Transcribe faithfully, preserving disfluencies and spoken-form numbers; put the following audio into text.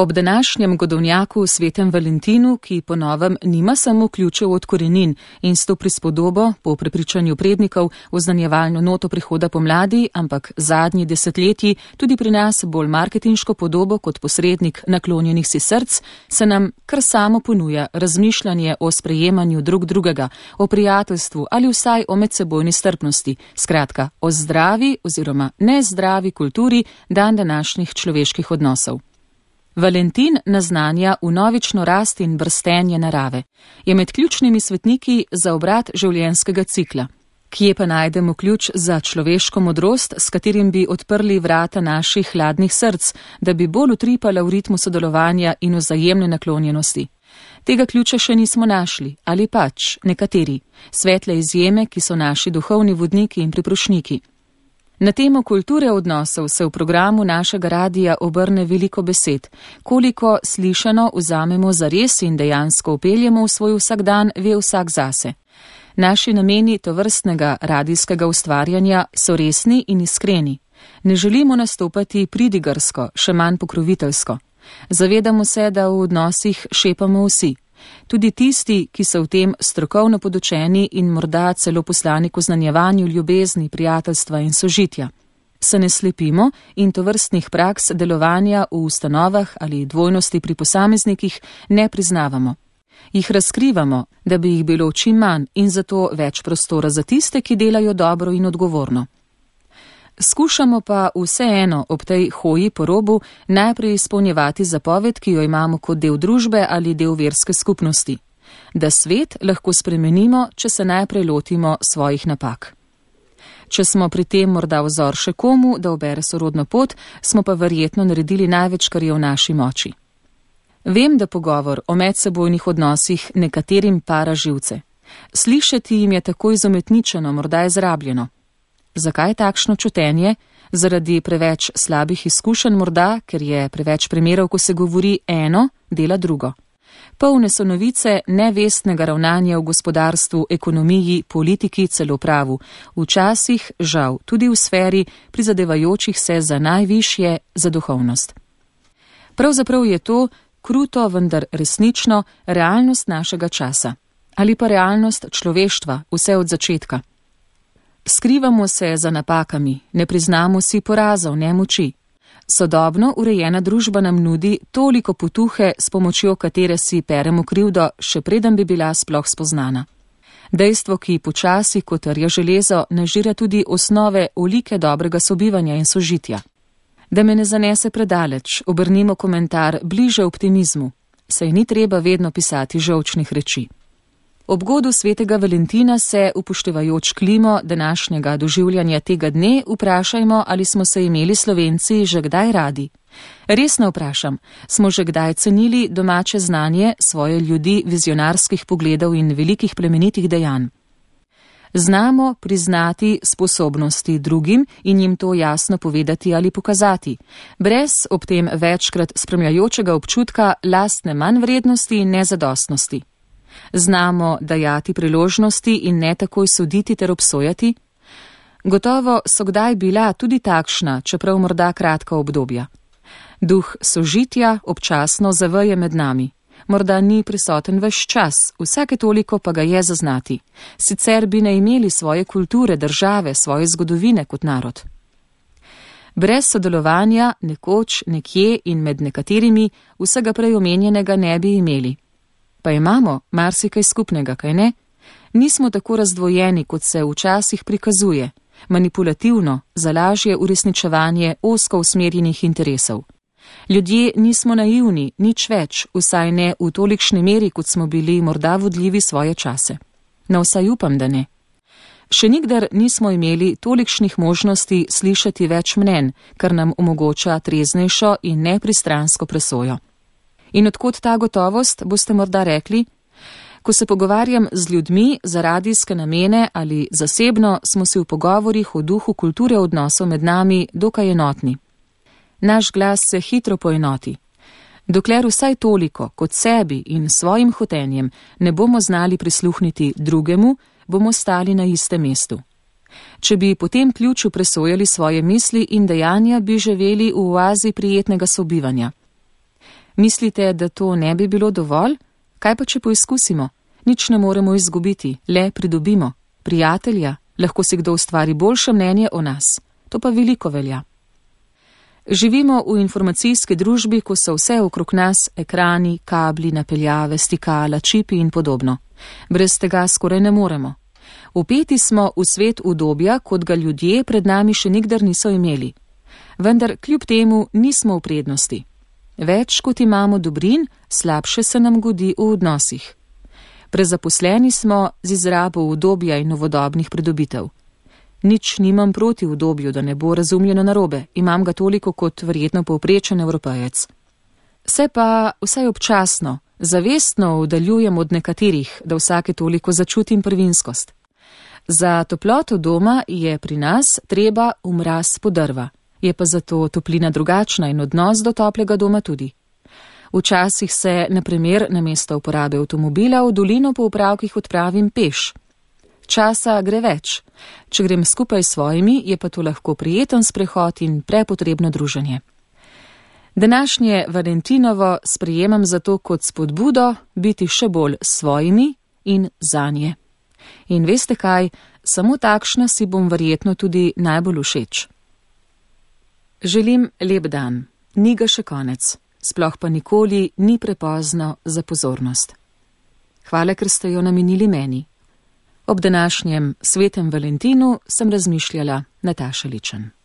Ob današnjem godovnjaku svetem Valentinu, ki po novem nima samo ključev od korenin in s to prispodobo, po prepričanju prednikov, oznanjevalno noto prihoda pomladi, ampak zadnji desetletji tudi pri nas bolj marketinško podobo kot posrednik naklonjenih si src, se nam kar samo ponuja razmišljanje o sprejemanju drug drugega, o prijateljstvu ali vsaj o medsebojni strpnosti, skratka o zdravi oziroma nezdravi kulturi dan današnjih človeških odnosov. Valentin naznanja vnovično rast in brstenje narave. Je med ključnimi svetniki za obrat življenjskega cikla. Kje pa najdemo ključ za človeško modrost, s katerim bi odprli vrata naših hladnih src, da bi bolj utripala v ritmu sodelovanja in vzajemne naklonjenosti? Tega ključa še nismo našli, ali pač nekateri, svetle izjeme, ki so naši duhovni vodniki in priprošniki. Na temo kulture odnosov se v programu našega radija obrne veliko besed. Koliko slišano vzamemo za res in dejansko upeljemo v svoj vsakdan, ve vsak zase. Naši nameni tovrstnega radijskega ustvarjanja so resni in iskreni. Ne želimo nastopati pridigarsko, še manj pokroviteljsko. Zavedamo se, da v odnosih šepamo vsi. Tudi tisti, ki so v tem strokovno podučeni in morda celo poslani k oznanjevanju ljubezni, prijateljstva in sožitja. Se ne slepimo in tovrstnih praks delovanja v ustanovah ali dvojnosti pri posameznikih ne priznavamo. Jih razkrivamo, da bi jih bilo čim manj in zato več prostora za tiste, ki delajo dobro in odgovorno. Skušamo pa vseeno ob tej hoji po robu najprej izpolnjevati zapoved, ki jo imamo kot del družbe ali del verske skupnosti. Da svet lahko spremenimo, če se najprej lotimo svojih napak. Če smo pri tem morda vzor še komu, da ubere sorodno pot, smo pa verjetno naredili največ, kar je v naši moči. Vem, da pogovor o medsebojnih odnosih nekaterim para živce. Slišati jim je tako izumetničeno, morda izrabljeno. Zakaj takšno čutenje? Zaradi preveč slabih izkušenj morda, ker je preveč primerov, ko se govori eno, dela drugo. Polne so novice nevestnega ravnanja v gospodarstvu, ekonomiji, politiki, celo pravu. Včasih, žal, tudi v sferi prizadevajočih se za najvišje, za duhovnost. Pravzaprav je to, kruto, vendar resnično, realnost našega časa. Ali pa realnost človeštva, vse od začetka. Skrivamo se za napakami, ne priznamo si porazov, ne moči. Sodobno urejena družba nam nudi toliko potuhe, s pomočjo katere si peremo krivdo, še preden bi bila sploh spoznana. Dejstvo, ki počasi kot rja železo, nažira tudi osnove olike dobrega sobivanja in sožitja. Da me ne zanese predaleč, obrnimo komentar bliže optimizmu, saj ni treba vedno pisati žolčnih reči. Ob godu svetega Valentina se, upoštevajoč klimo današnjega doživljanja tega dne, vprašajmo, ali smo se imeli Slovenci že kdaj radi. Resno vprašam, smo že kdaj cenili domače znanje, svoje ljudi, vizionarskih pogledov in velikih plemenitih dejanj. Znamo priznati sposobnosti drugim in jim to jasno povedati ali pokazati, brez ob tem večkrat spremljajočega občutka lastne manjvrednosti in nezadostnosti. Znamo dajati priložnosti in ne takoj soditi ter obsojati? Gotovo so kdaj bila tudi takšna, čeprav morda kratka obdobja. Duh sožitja občasno zaveje med nami. Morda ni prisoten ves čas, vsake toliko pa ga je zaznati. Sicer bi ne imeli svoje kulture, države, svoje zgodovine kot narod. Brez sodelovanja, nekoč, nekje in med nekaterimi, vsega prej omenjenega ne bi imeli. Pa imamo marsikaj skupnega, kaj ne? Nismo tako razdvojeni, kot se včasih prikazuje, manipulativno, za lažje uresničevanje ozko usmerjenih interesov. Ljudje nismo naivni, nič več, vsaj ne v tolikšni meri, kot smo bili morda vodljivi svoje čase. No, vsaj upam, da ne. Še nikdar nismo imeli tolikšnih možnosti slišati več mnenj, kar nam omogoča treznejšo in nepristransko presojo. In odkot ta gotovost, boste morda rekli? Ko se pogovarjam z ljudmi za radijske namene ali zasebno, smo si v pogovorih o duhu kulture odnosov med nami dokaj enotni. Naš glas se hitro poenoti. Dokler vsaj toliko, kot sebi in svojim hotenjem, ne bomo znali prisluhniti drugemu, bomo stali na istem mestu. Če bi po tem ključu presojali svoje misli in dejanja, bi živeli v oazi prijetnega sobivanja. Mislite, da to ne bi bilo dovolj? Kaj pa, če poizkusimo? Nič ne moremo izgubiti, le pridobimo. Prijatelja, lahko si kdo ustvari boljše mnenje o nas. To pa veliko velja. Živimo v informacijski družbi, ko so vse okrog nas ekrani, kabli, napeljave, stikala, čipi in podobno. Brez tega skoraj ne moremo. Vpeti smo v svet udobja, kot ga ljudje pred nami še nikdar niso imeli. Vendar kljub temu nismo v prednosti. Več kot imamo dobrin, slabše se nam godi v odnosih. Prezaposleni smo z izrabo udobja in novodobnih pridobitev. Nič nimam proti udobju, da ne bo razumljeno narobe, imam ga toliko kot verjetno povprečen Evropejec. Se pa vsaj občasno, zavestno oddaljujem od nekaterih, da vsake toliko začutim prvinskost. Za toploto doma je pri nas treba v mraz podrva, je pa zato toplina drugačna in odnos do toplega doma tudi. Včasih se, na primer, namesto uporabe avtomobila v dolino po opravkih odpravim peš. Časa gre več. Če grem skupaj s svojimi, je pa to lahko prijeten sprehod in prepotrebno druženje. Današnje Valentinovo sprejemam zato kot spodbudo biti še bolj s svojimi in zanje. In veste kaj, samo takšna si bom verjetno tudi najbolj všeč. Želim lep dan, ni ga še konec, sploh pa nikoli ni prepozno za pozornost. Hvala, ker ste jo namenili meni. Ob današnjem svetem Valentinu sem razmišljala Nataša Ličen.